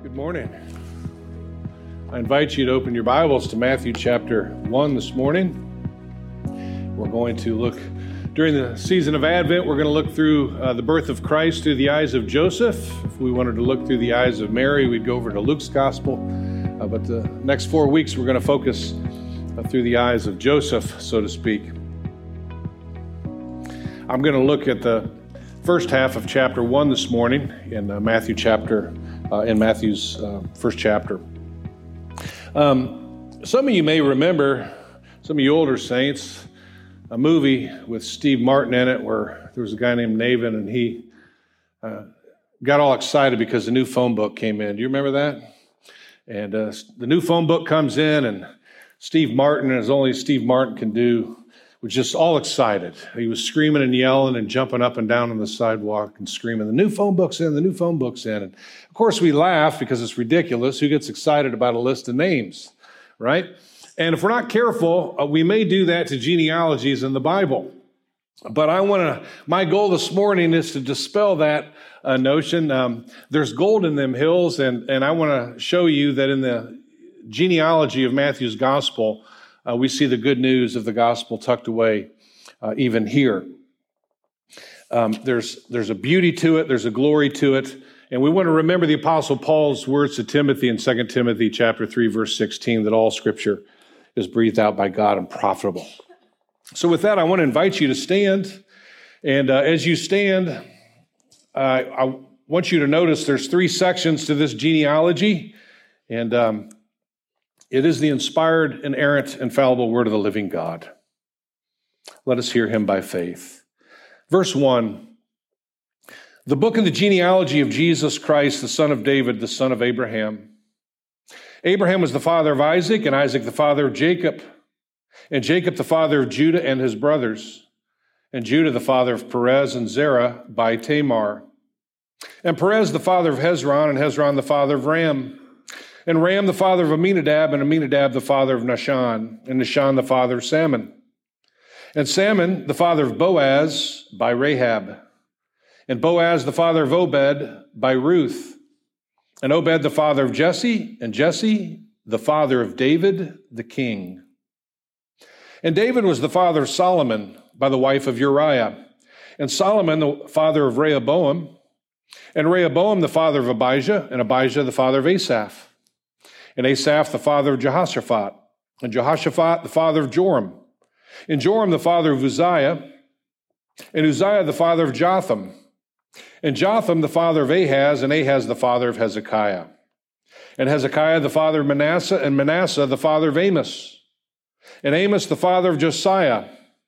Good morning. I invite you to open your Bibles to Matthew chapter 1 this morning. We're going to look, during the season of Advent, we're going to look through the birth of Christ through the eyes of Joseph. If we wanted to look through the eyes of Mary, we'd go over to Luke's Gospel. But the next 4 weeks, we're going to focus through the eyes of Joseph, so to speak. I'm going to look at the first half of chapter 1 this morning in Matthew's first chapter. Some of you may remember, some of you older saints, a movie with Steve Martin in it where there was a guy named Navin, and he got all excited because the new phone book came in. Do you remember that? And the new phone book comes in, and Steve Martin, as only Steve Martin can do, was just all excited. He was screaming and yelling and jumping up and down on the sidewalk and screaming, "The new phone book's in, the new phone book's in." And of course we laugh because it's ridiculous. Who gets excited about a list of names, right? And if we're not careful, we may do that to genealogies in the Bible. But my goal this morning is to dispel that notion. There's gold in them hills, and I want to show you that in the genealogy of Matthew's gospel, we see the good news of the gospel tucked away even here. There's a beauty to it. There's a glory to it. And we want to remember the Apostle Paul's words to Timothy in 2 Timothy chapter 3, verse 16, that all Scripture is breathed out by God and profitable. So with that, I want to invite you to stand. And as you stand, I want you to notice there's 3 sections to this genealogy. And it is the inspired, inerrant, infallible word of the living God. Let us hear him by faith. Verse 1, the book of the genealogy of Jesus Christ, the son of David, the son of Abraham. Abraham was the father of Isaac, and Isaac the father of Jacob, and Jacob the father of Judah and his brothers, and Judah the father of Perez and Zerah by Tamar, and Perez the father of Hezron, and Hezron the father of Ram, and Ram the father of Aminadab, and Aminadab the father of Nahshon, and Nahshon the father of Salmon, and Salmon the father of Boaz by Rahab, and Boaz the father of Obed by Ruth, and Obed the father of Jesse, and Jesse the father of David the king. And David was the father of Solomon by the wife of Uriah, and Solomon the father of Rehoboam, and Rehoboam the father of Abijah, and Abijah the father of Asaph, and Asaph the father of Jehoshaphat, and Jehoshaphat the father of Joram, and Joram the father of Uzziah, and Uzziah the father of Jotham, and Jotham the father of Ahaz, and Ahaz the father of Hezekiah, and Hezekiah the father of Manasseh, and Manasseh the father of Amos, and Amos the father of Josiah,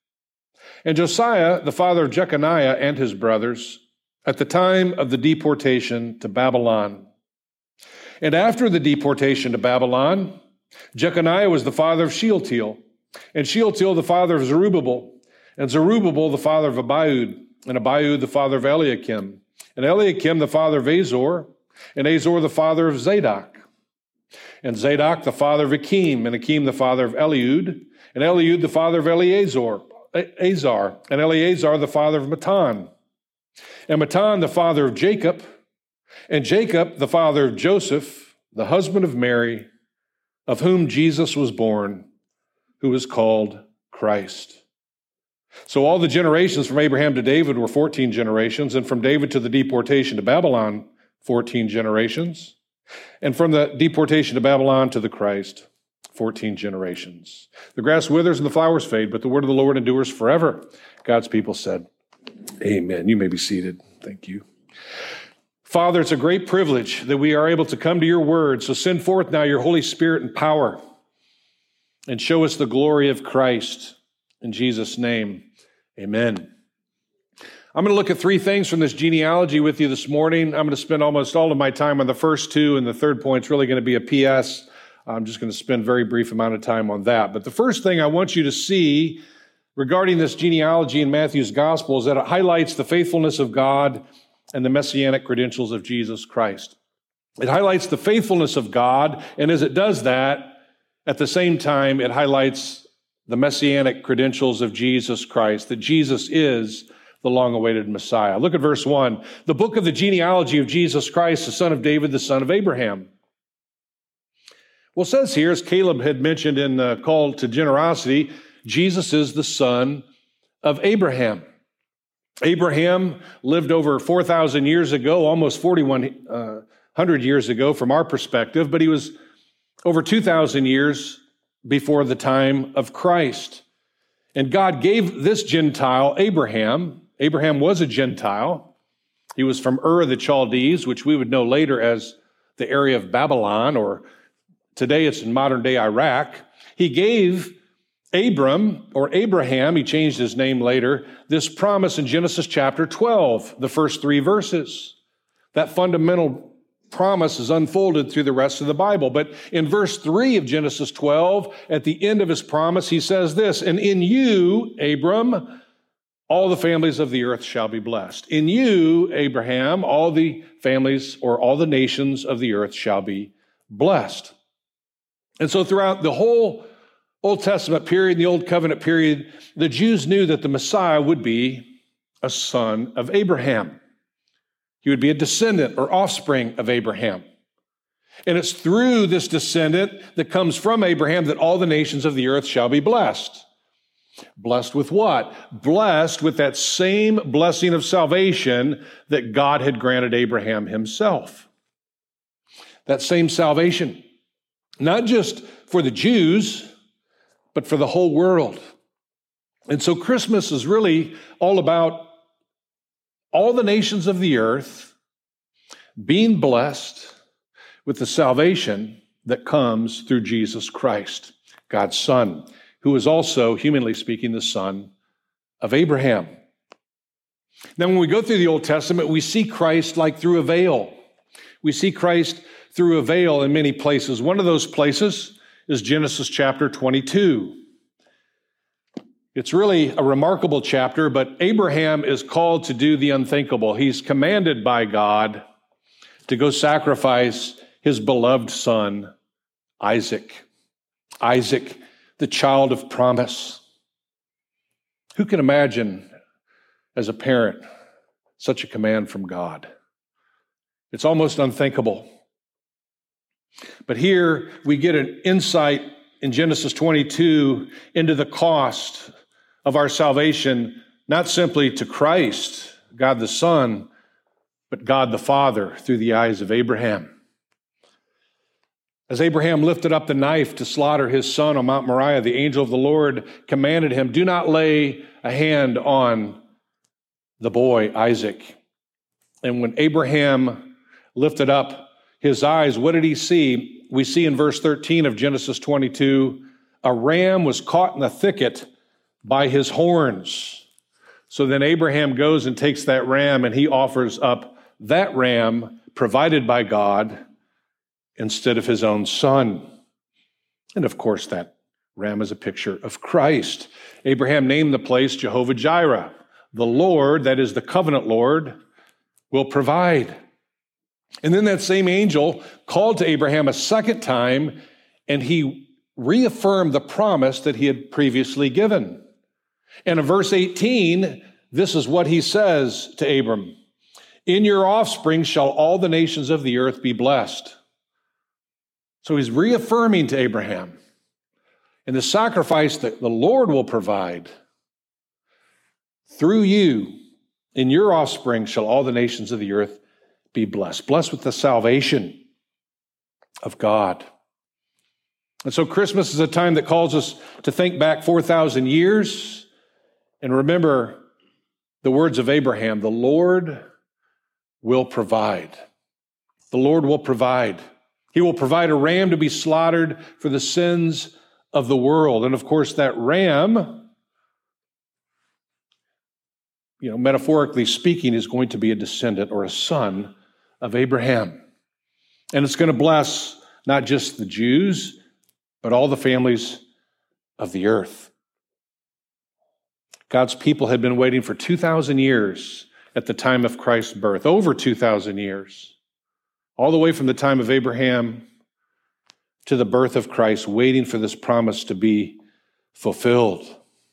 and Josiah the father of Jeconiah and his brothers, at the time of the deportation to Babylon. And after the deportation to Babylon, Jeconiah was the father of Shealtiel, and Shealtiel the father of Zerubbabel, and Zerubbabel the father of Abiud, and Abiud the father of Eliakim, and Eliakim the father of Azor, and Azor the father of Zadok, and Zadok the father of Akim, and Akim the father of Eliud, and Eliud the father of Azar, and Eleazar the father of Matan, and Matan the father of Jacob, and Jacob the father of Joseph, the husband of Mary, of whom Jesus was born, who is called Christ. So all the generations from Abraham to David were 14 generations, and from David to the deportation to Babylon, 14 generations, and from the deportation to Babylon to the Christ, 14 generations. The grass withers and the flowers fade, but the word of the Lord endures forever. God's people said, amen. You may be seated. Thank you. Father, it's a great privilege that we are able to come to your word. So send forth now your Holy Spirit and power and show us the glory of Christ. In Jesus' name, amen. I'm going to look at 3 things from this genealogy with you this morning. I'm going to spend almost all of my time on the first 2, and the third point's really going to be a PS. I'm just going to spend a very brief amount of time on that. But the first thing I want you to see regarding this genealogy in Matthew's gospel is that it highlights the faithfulness of God and the messianic credentials of Jesus Christ. It highlights the faithfulness of God, and as it does that, at the same time, it highlights the messianic credentials of Jesus Christ, that Jesus is the long-awaited Messiah. Look at verse 1. The book of the genealogy of Jesus Christ, the son of David, the son of Abraham. Well, it says here, as Caleb had mentioned in the call to generosity, Jesus is the son of Abraham. Abraham lived over 4,000 years ago, almost 4,100 years ago from our perspective, but he was over 2,000 years before the time of Christ. And God gave this Gentile, Abraham was a Gentile. He was from Ur of the Chaldees, which we would know later as the area of Babylon, or today it's in modern-day Iraq. He gave Abraham, he changed his name later, this promise in Genesis chapter 12, the first 3 verses. That fundamental promise is unfolded through the rest of the Bible. But in verse 3 of Genesis 12, at the end of his promise, he says this, "And in you, Abram, all the families of the earth shall be blessed. In you, Abraham, all the families or all the nations of the earth shall be blessed." And so throughout the whole Old Testament period, the Old Covenant period, the Jews knew that the Messiah would be a son of Abraham. He would be a descendant or offspring of Abraham. And it's through this descendant that comes from Abraham that all the nations of the earth shall be blessed. Blessed with what? Blessed with that same blessing of salvation that God had granted Abraham himself. That same salvation, not just for the Jews, but for the whole world. And so Christmas is really all about all the nations of the earth being blessed with the salvation that comes through Jesus Christ, God's Son, who is also, humanly speaking, the son of Abraham. Now, when we go through the Old Testament, we see Christ like through a veil. We see Christ through a veil in many places. One of those places is Genesis chapter 22. It's really a remarkable chapter, but Abraham is called to do the unthinkable. He's commanded by God to go sacrifice his beloved son, Isaac. Isaac, the child of promise. Who can imagine, as a parent, such a command from God? It's almost unthinkable. But here we get an insight in Genesis 22 into the cost of our salvation, not simply to Christ, God the Son, but God the Father through the eyes of Abraham. As Abraham lifted up the knife to slaughter his son on Mount Moriah, the angel of the Lord commanded him, "Do not lay a hand on the boy, Isaac." And when Abraham lifted up his eyes, what did he see? We see in verse 13 of Genesis 22, a ram was caught in the thicket by his horns. So then Abraham goes and takes that ram and he offers up that ram provided by God instead of his own son. And of course, that ram is a picture of Christ. Abraham named the place Jehovah Jireh. The Lord, that is the covenant Lord, will provide. And then that same angel called to Abraham a second time, and he reaffirmed the promise that he had previously given. And in verse 18, this is what he says to Abram: "In your offspring shall all the nations of the earth be blessed." So he's reaffirming to Abraham, and the sacrifice that the Lord will provide through you, in your offspring shall all the nations of the earth be blessed. Blessed with the salvation of God. And so Christmas is a time that calls us to think back 4,000 years and remember the words of Abraham: the Lord will provide. The Lord will provide. He will provide a ram to be slaughtered for the sins of the world. And of course, that ram, metaphorically speaking, is going to be a descendant or a son of Abraham. And it's going to bless not just the Jews, but all the families of the earth. God's people had been waiting for 2,000 years at the time of Christ's birth, over 2,000 years, all the way from the time of Abraham to the birth of Christ, waiting for this promise to be fulfilled.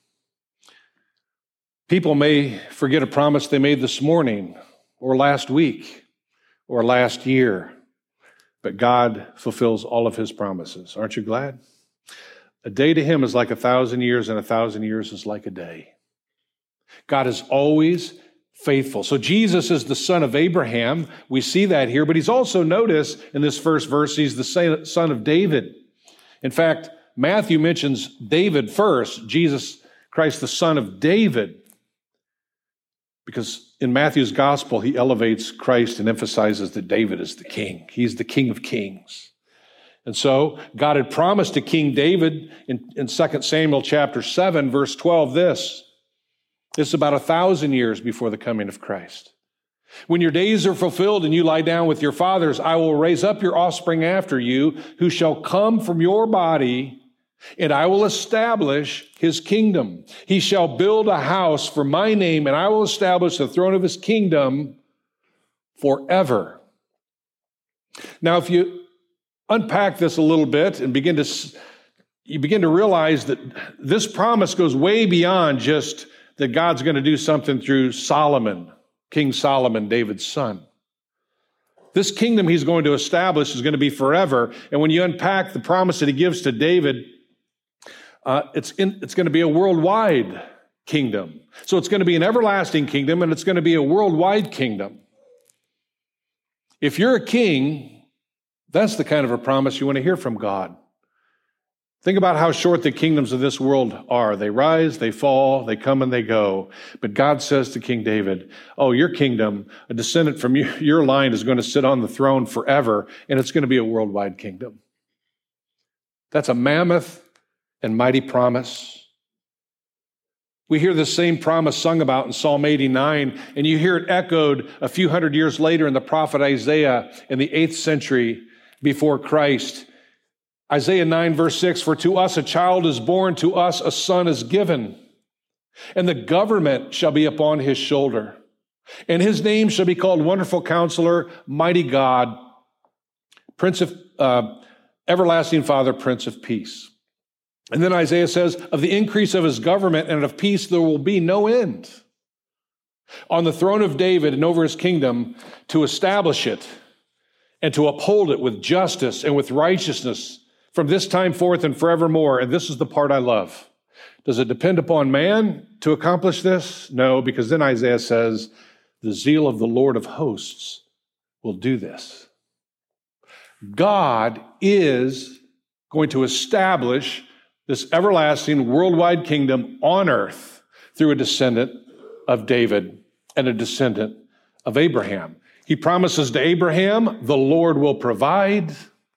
People may forget a promise they made this morning or last week or last year. but God fulfills all of his promises. Aren't you glad? A day to him is like 1,000 years, and 1,000 years is like a day. God is always faithful. So Jesus is the son of Abraham. We see that here, but he's also, notice in this first verse, he's the son of David. In fact, Matthew mentions David first, Jesus Christ, the son of David, because in Matthew's gospel, he elevates Christ and emphasizes that David is the king. He's the King of Kings. And so God had promised to King David in 2 Samuel chapter 7, verse 12, this is about 1,000 years before the coming of Christ. When your days are fulfilled and you lie down with your fathers, I will raise up your offspring after you, who shall come from your body, and I will establish his kingdom. He shall build a house for my name, and I will establish the throne of his kingdom forever. Now, if you unpack this a little bit and you begin to realize that this promise goes way beyond just that God's going to do something through Solomon, King Solomon, David's son. This kingdom he's going to establish is going to be forever. And when you unpack the promise that he gives to David, it's going to be a worldwide kingdom. So it's going to be an everlasting kingdom, and it's going to be a worldwide kingdom. If you're a king, that's the kind of a promise you want to hear from God. Think about how short the kingdoms of this world are. They rise, they fall, they come and they go. But God says to King David, oh, your kingdom, a descendant from your line is going to sit on the throne forever, and it's going to be a worldwide kingdom. That's a mammoth and mighty promise. We hear the same promise sung about in Psalm 89, and you hear it echoed a few hundred years later in the prophet Isaiah in the 8th century before Christ. Isaiah 9, verse 6, for to us a child is born, to us a son is given, and the government shall be upon his shoulder, and his name shall be called Wonderful Counselor, Mighty God, Prince of Everlasting Father, Prince of Peace. And then Isaiah says, of the increase of his government and of peace there will be no end. On the throne of David and over his kingdom, to establish it and to uphold it with justice and with righteousness from this time forth and forevermore. And this is the part I love. Does it depend upon man to accomplish this? No, because then Isaiah says, the zeal of the Lord of hosts will do this. God is going to establish this everlasting worldwide kingdom on earth through a descendant of David and a descendant of Abraham. He promises to Abraham, the Lord will provide.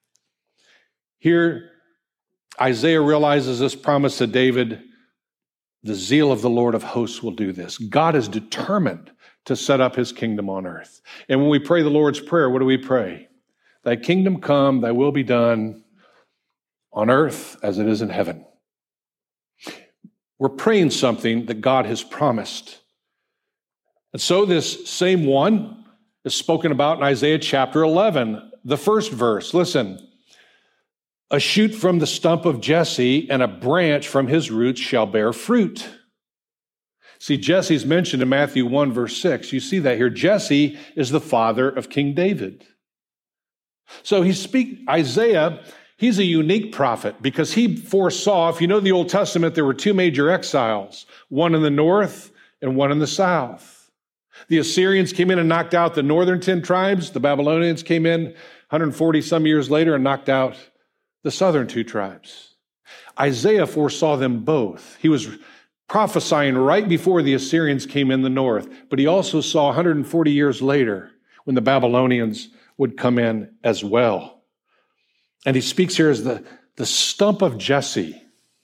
Here, Isaiah realizes this promise to David, the zeal of the Lord of hosts will do this. God is determined to set up his kingdom on earth. And when we pray the Lord's Prayer, what do we pray? Thy kingdom come, thy will be done on earth as it is in heaven. We're praying something that God has promised. And so this same one is spoken about in Isaiah chapter 11, the first verse. Listen, a shoot from the stump of Jesse and a branch from his roots shall bear fruit. See, Jesse's mentioned in Matthew 1, verse 6. You see that here. Jesse is the father of King David. So Isaiah, he's a unique prophet because he foresaw, if you know the Old Testament, there were two major exiles, one in the north and one in the south. The Assyrians came in and knocked out the northern 10 tribes. The Babylonians came in 140 some years later and knocked out the southern 2 tribes. Isaiah foresaw them both. He was prophesying right before the Assyrians came in the north, but he also saw 140 years later when the Babylonians would come in as well. And he speaks here as the stump of Jesse.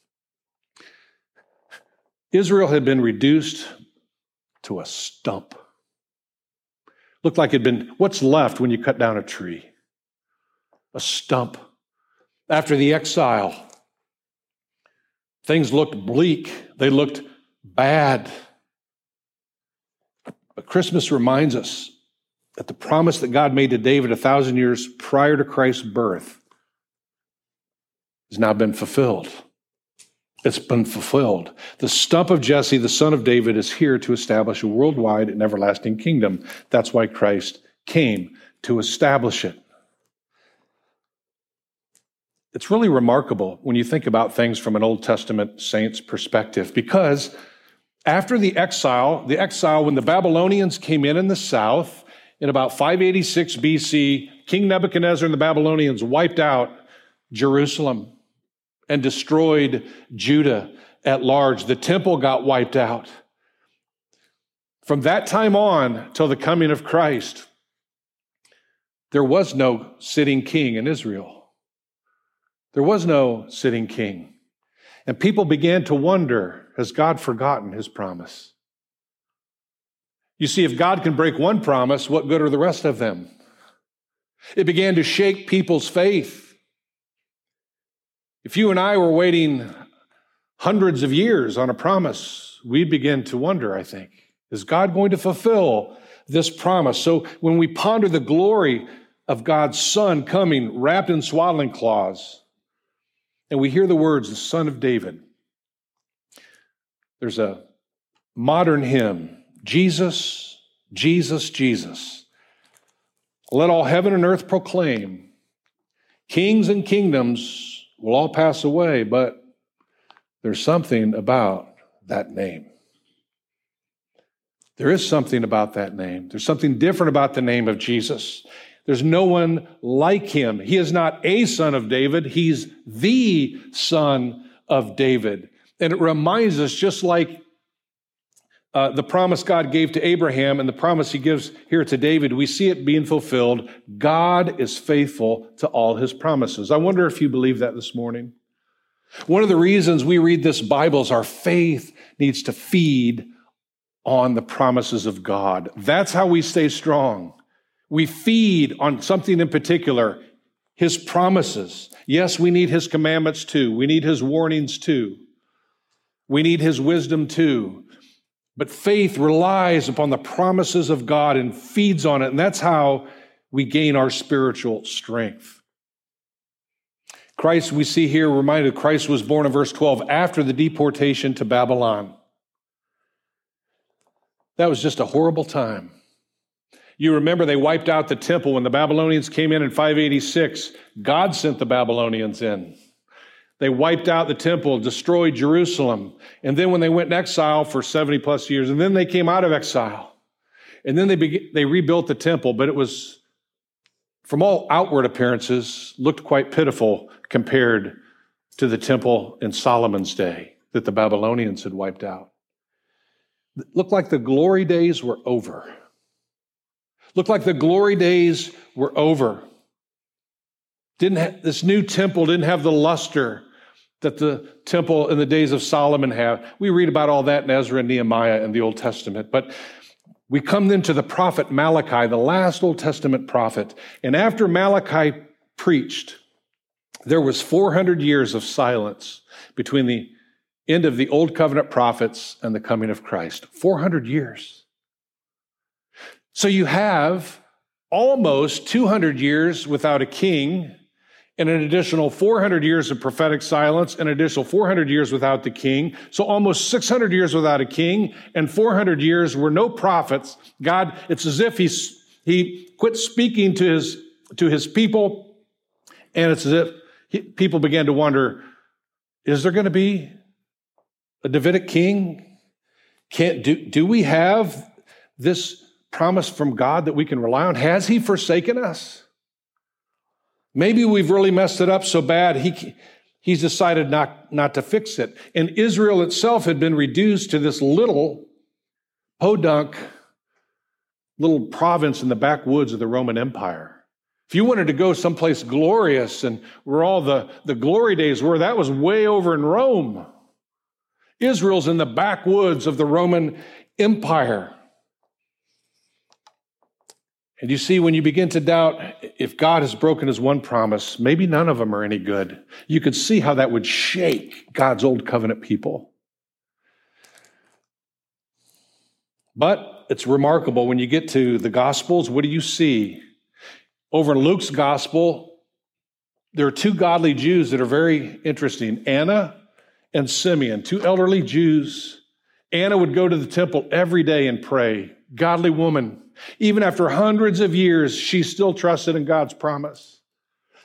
Israel had been reduced to a stump. Looked like it'd been, what's left when you cut down a tree? A stump. After the exile, things looked bleak. They looked bad. But Christmas reminds us that the promise that God made to David 1,000 years prior to Christ's birth has now been fulfilled. It's been fulfilled. The stump of Jesse, the son of David, is here to establish a worldwide and everlasting kingdom. That's why Christ came, to establish it. It's really remarkable when you think about things from an Old Testament saint's perspective, because after the exile, when the Babylonians came in the south in about 586 BC, King Nebuchadnezzar and the Babylonians wiped out Jerusalem and destroyed Judah at large. The temple got wiped out. From that time on till the coming of Christ, there was no sitting king in Israel. There was no sitting king. And people began to wonder, has God forgotten his promise? You see, if God can break one promise, what good are the rest of them? It began to shake people's faith. If you and I were waiting hundreds of years on a promise, we'd begin to wonder, I think, is God going to fulfill this promise? So when we ponder the glory of God's Son coming wrapped in swaddling cloths, and we hear the words, the Son of David, there's a modern hymn, Jesus, Jesus, Jesus. Let all heaven and earth proclaim, kings and kingdoms will all pass away, but there's something about that name. There is something about that name. There's something different about the name of Jesus. There's no one like him. He is not a son of David. He's the Son of David. And it reminds us, just like the promise God gave to Abraham and the promise he gives here to David, we see it being fulfilled. God is faithful to all his promises. I wonder if you believe that this morning. One of the reasons we read this Bible is our faith needs to feed on the promises of God. That's how we stay strong. We feed on something in particular, his promises. Yes, we need his commandments too. We need his warnings too. We need his wisdom too. But faith relies upon the promises of God and feeds on it. And that's how we gain our spiritual strength. Christ, we see here, reminded Christ was born in verse 12 after the deportation to Babylon. That was just a horrible time. You remember they wiped out the temple when the Babylonians came in 586. God sent the Babylonians in. They wiped out the temple, destroyed Jerusalem. And then when they went in exile for 70 plus years, and then they came out of exile. And then they rebuilt the temple, but it was, from all outward appearances, looked quite pitiful compared to the temple in Solomon's day that the Babylonians had wiped out. It looked like the glory days were over. Looked like the glory days were over. This new temple didn't have the luster that the temple in the days of Solomon had. We read about all that in Ezra and Nehemiah in the Old Testament. But we come then to the prophet Malachi, the last Old Testament prophet. And after Malachi preached, there was 400 years of silence between the end of the Old Covenant prophets and the coming of Christ. 400 years. So you have almost 200 years without a king, and an additional 400 years of prophetic silence, an additional 400 years without the king. So almost 600 years without a king, and 400 years were no prophets. God, it's as if he quit speaking to his people, and it's as if people began to wonder, is there going to be a Davidic king? Do we have this promise from God that we can rely on? Has he forsaken us? Maybe we've really messed it up so bad, he's decided not to fix it. And Israel itself had been reduced to this little podunk, little province in the backwoods of the Roman Empire. If you wanted to go someplace glorious and where all the glory days were, that was way over in Rome. Israel's in the backwoods of the Roman Empire. And you see, when you begin to doubt if God has broken his one promise, maybe none of them are any good. You could see how that would shake God's old covenant people. But it's remarkable when you get to the Gospels, what do you see? Over in Luke's Gospel, there are two godly Jews that are very interesting, Anna and Simeon, two elderly Jews. Anna would go to the temple every day and pray. Godly woman. Even after hundreds of years, she still trusted in God's promise.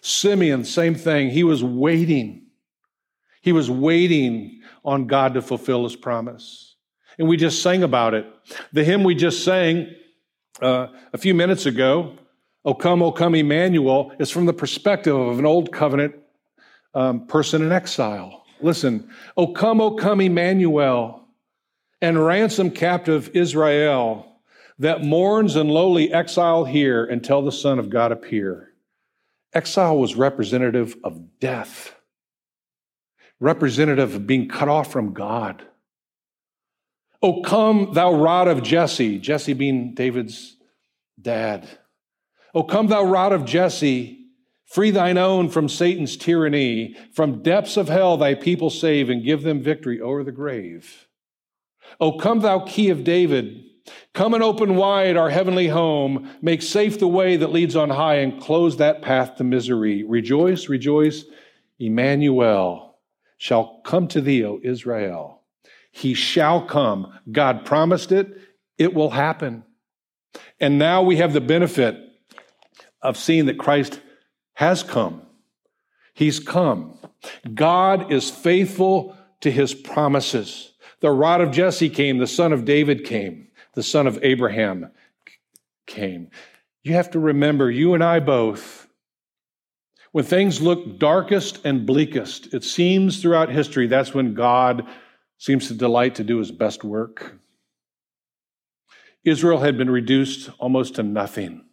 Simeon, same thing. He was waiting. He was waiting on God to fulfill his promise. And we just sang about it. The hymn we just sang a few minutes ago, O come, Emmanuel, is from the perspective of an old covenant person in exile. Listen, O come, Emmanuel, and ransom captive Israel, that mourns in lowly exile here until the Son of God appear. Exile was representative of death, representative of being cut off from God. O come, thou rod of Jesse, Jesse being David's dad. O come, thou rod of Jesse, free thine own from Satan's tyranny. From depths of hell thy people save and give them victory over the grave. O come, thou key of David, come and open wide our heavenly home. Make safe the way that leads on high and close that path to misery. Rejoice, rejoice, Emmanuel shall come to thee, O Israel. He shall come. God promised it. It will happen. And now we have the benefit of seeing that Christ has come. He's come. God is faithful to his promises. The rod of Jesse came. The son of David came. The son of Abraham came. You have to remember, you and I both, when things look darkest and bleakest, it seems throughout history, that's when God seems to delight to do his best work. Israel had been reduced almost to nothing.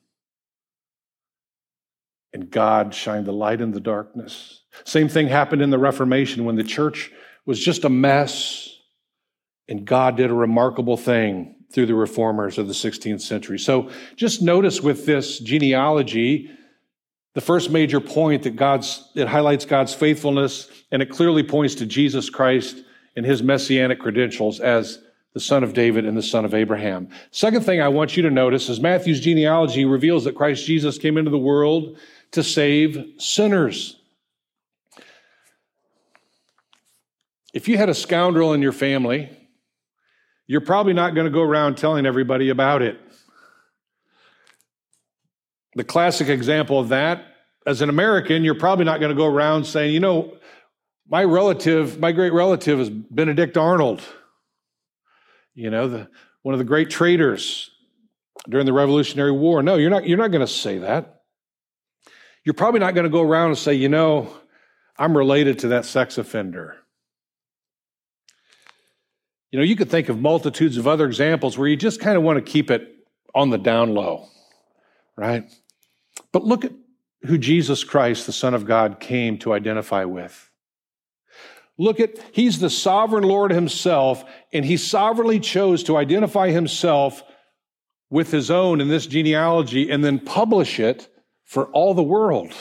And God shined the light in the darkness. Same thing happened in the Reformation when the church was just a mess. And God did a remarkable thing through the reformers of the 16th century. So just notice with this genealogy, the first major point that it highlights God's faithfulness, and it clearly points to Jesus Christ and his messianic credentials as the son of David and the son of Abraham. Second thing I want you to notice is Matthew's genealogy reveals that Christ Jesus came into the world to save sinners. If you had a scoundrel in your family, you're probably not going to go around telling everybody about it. The classic example of that, as an American, you're probably not going to go around saying, you know, my great relative is Benedict Arnold. You know, one of the great traitors during the Revolutionary War. No, you're not going to say that. You're probably not going to go around and say, you know, I'm related to that sex offender. You know, you could think of multitudes of other examples where you just kind of want to keep it on the down low, right? But look at who Jesus Christ, the Son of God, came to identify with. He's the sovereign Lord himself, and he sovereignly chose to identify himself with his own in this genealogy and then publish it for all the world.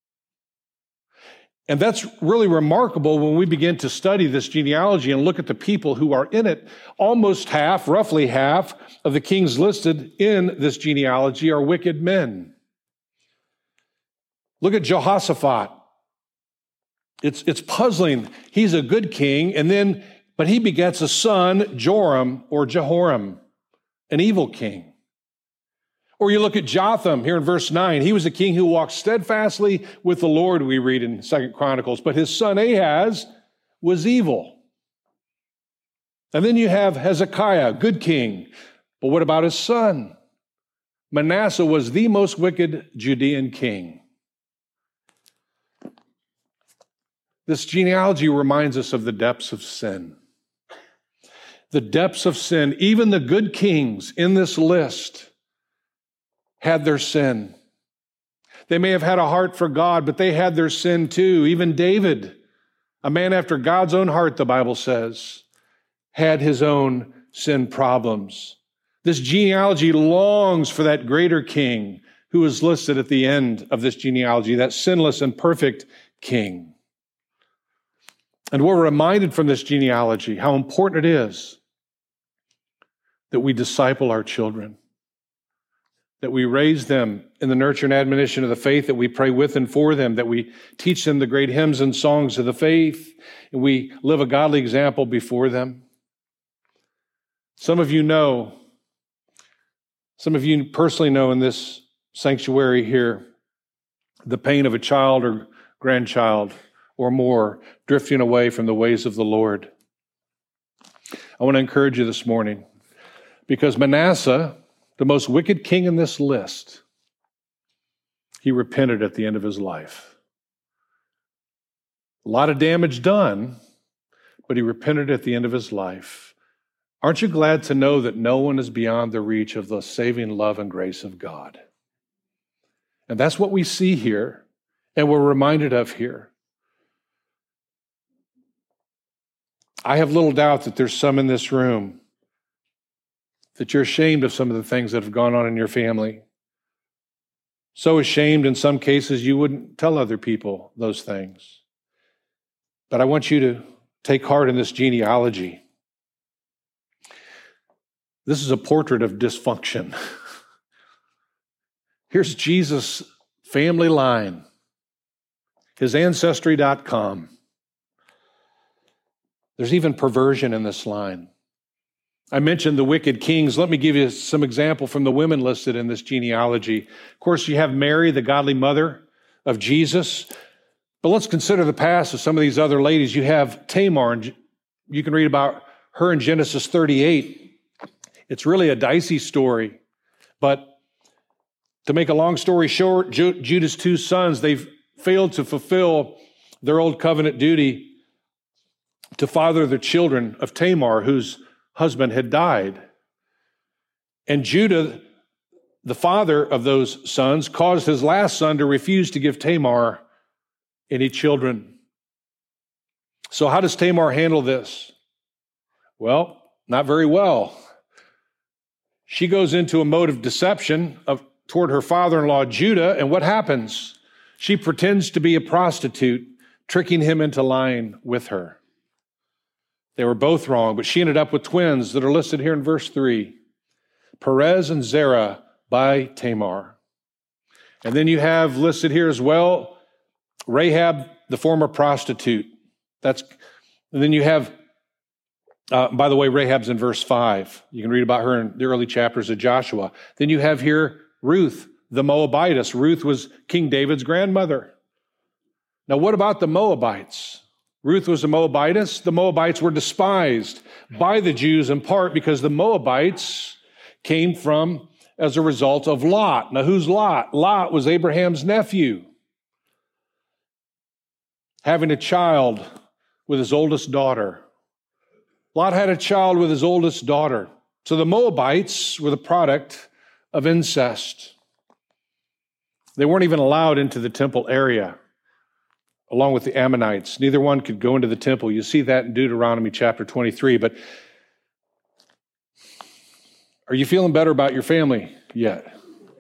And that's really remarkable when we begin to study this genealogy and look at the people who are in it. Almost half, roughly half, of the kings listed in this genealogy are wicked men. Look at Jehoshaphat. It's puzzling. He's a good king, but he begets a son, Joram or Jehoram, an evil king. Or you look at Jotham here in verse 9. He was a king who walked steadfastly with the Lord, we read in 2 Chronicles, but his son Ahaz was evil. And then you have Hezekiah, good king. But what about his son? Manasseh was the most wicked Judean king. This genealogy reminds us of the depths of sin. The depths of sin. Even the good kings in this list had their sin. They may have had a heart for God, but they had their sin too. Even David, a man after God's own heart, the Bible says, had his own sin problems. This genealogy longs for that greater king who is listed at the end of this genealogy, that sinless and perfect king. And we're reminded from this genealogy how important it is that we disciple our children, that we raise them in the nurture and admonition of the faith, that we pray with and for them, that we teach them the great hymns and songs of the faith, and we live a godly example before them. Some of you personally know in this sanctuary here, the pain of a child or grandchild or more drifting away from the ways of the Lord. I want to encourage you this morning, because Manasseh, the most wicked king in this list, he repented at the end of his life. A lot of damage done, but he repented at the end of his life. Aren't you glad to know that no one is beyond the reach of the saving love and grace of God? And that's what we see here, and we're reminded of here. I have little doubt that there's some in this room that you're ashamed of some of the things that have gone on in your family. So ashamed in some cases you wouldn't tell other people those things. But I want you to take heart in this genealogy. This is a portrait of dysfunction. Here's Jesus' family line, his Ancestry.com. There's even perversion in this line. I mentioned the wicked kings. Let me give you some example from the women listed in this genealogy. Of course, you have Mary, the godly mother of Jesus. But let's consider the past of some of these other ladies. You have Tamar, and you can read about her in Genesis 38. It's really a dicey story. But to make a long story short, Judah's two sons, they've failed to fulfill their old covenant duty to father the children of Tamar, whose husband had died. And Judah, the father of those sons, caused his last son to refuse to give Tamar any children. So how does Tamar handle this? Well, not very well. She goes into a mode of deception toward her father-in-law Judah, and what happens? She pretends to be a prostitute, tricking him into lying with her. They were both wrong, but she ended up with twins that are listed here in verse 3. Perez and Zerah by Tamar. And then you have listed here as well Rahab, the former prostitute. And then you have, by the way, Rahab's in verse 5. You can read about her in the early chapters of Joshua. Then you have here Ruth, the Moabitess. Ruth was King David's grandmother. Now, what about the Moabites? Ruth was a Moabitess. The Moabites were despised by the Jews in part because the Moabites came from as a result of Lot. Now, who's Lot? Lot was Abraham's nephew, having a child with his oldest daughter. Lot had a child with his oldest daughter. So the Moabites were the product of incest. They weren't even allowed into the temple area, along with the Ammonites. Neither one could go into the temple. You see that in Deuteronomy chapter 23. But are you feeling better about your family yet?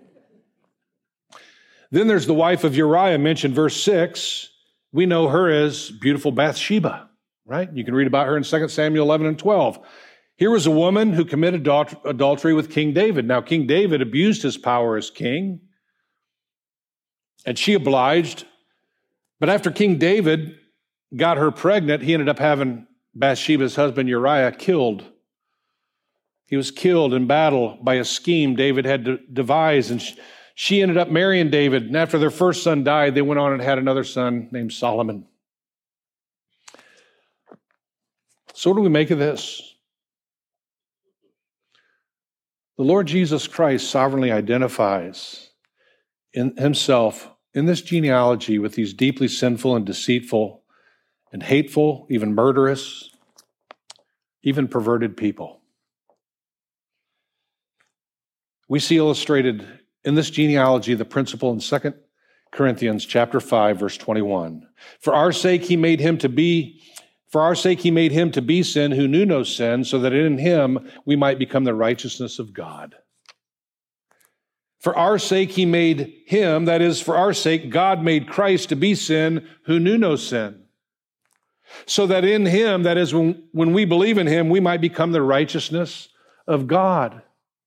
Then there's the wife of Uriah, mentioned verse 6. We know her as beautiful Bathsheba, right? You can read about her in 2 Samuel 11 and 12. Here was a woman who committed adultery with King David. Now, King David abused his power as king, and she obliged. But after King David got her pregnant, he ended up having Bathsheba's husband Uriah killed. He was killed in battle by a scheme David had to devise, and she ended up marrying David. And after their first son died, they went on and had another son named Solomon. So what do we make of this? The Lord Jesus Christ sovereignly identifies in himself in this genealogy with these deeply sinful and deceitful and hateful, even murderous, even perverted people. We see illustrated in this genealogy the principle in 2 Corinthians chapter 5, verse 21. For our sake he made him to be sin who knew no sin, so that in him we might become the righteousness of God. For our sake he made him, that is, for our sake God made Christ to be sin who knew no sin, so that in him, that is, when we believe in him, we might become the righteousness of God.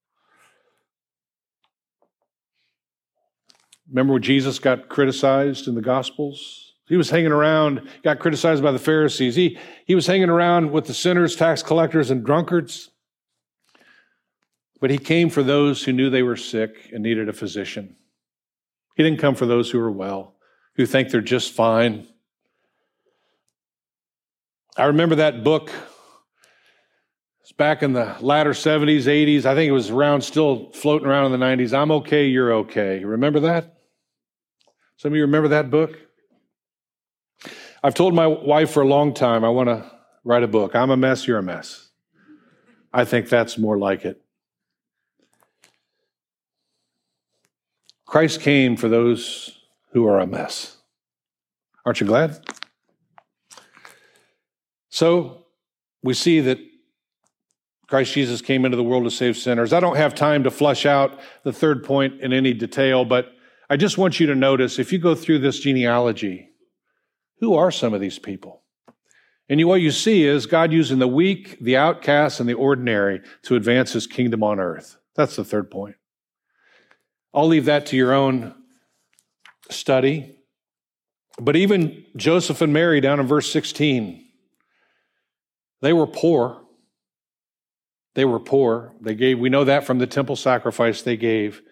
Remember when Jesus got criticized in the Gospels? He was hanging around, got criticized by the Pharisees. He was hanging around with the sinners, tax collectors, and drunkards. But he came for those who knew they were sick and needed a physician. He didn't come for those who are well, who think they're just fine. I remember that book. It's back in the latter 70s, 80s. I think it was around, still floating around in the 90s. I'm okay, you're okay. Remember that? Some of you remember that book? I've told my wife for a long time, I want to write a book. I'm a mess, you're a mess. I think that's more like it. Christ came for those who are a mess. Aren't you glad? So we see that Christ Jesus came into the world to save sinners. I don't have time to flesh out the third point in any detail, but I just want you to notice, if you go through this genealogy, who are some of these people? And what you see is God using the weak, the outcasts, and the ordinary to advance his kingdom on earth. That's the third point. I'll leave that to your own study. But even Joseph and Mary, down in verse 16, they were poor. They were poor. They gave, we know that from the temple sacrifice they gave.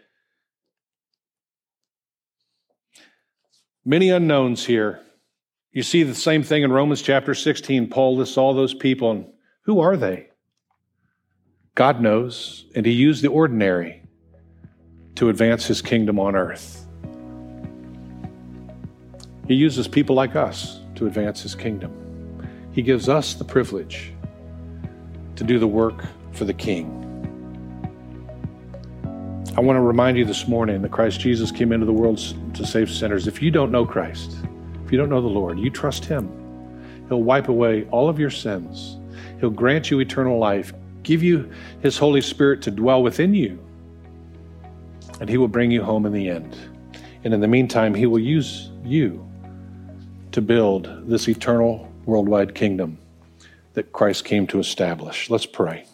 Many unknowns here. You see the same thing in Romans chapter 16. Paul lists all those people, and who are they? God knows, and he used the ordinary to advance his kingdom on earth. He uses people like us to advance his kingdom. He gives us the privilege to do the work for the King. I want to remind you this morning that Christ Jesus came into the world to save sinners. If you don't know Christ, if you don't know the Lord, you trust him. He'll wipe away all of your sins. He'll grant you eternal life, give you his Holy Spirit to dwell within you, and he will bring you home in the end. And in the meantime, he will use you to build this eternal worldwide kingdom that Christ came to establish. Let's pray.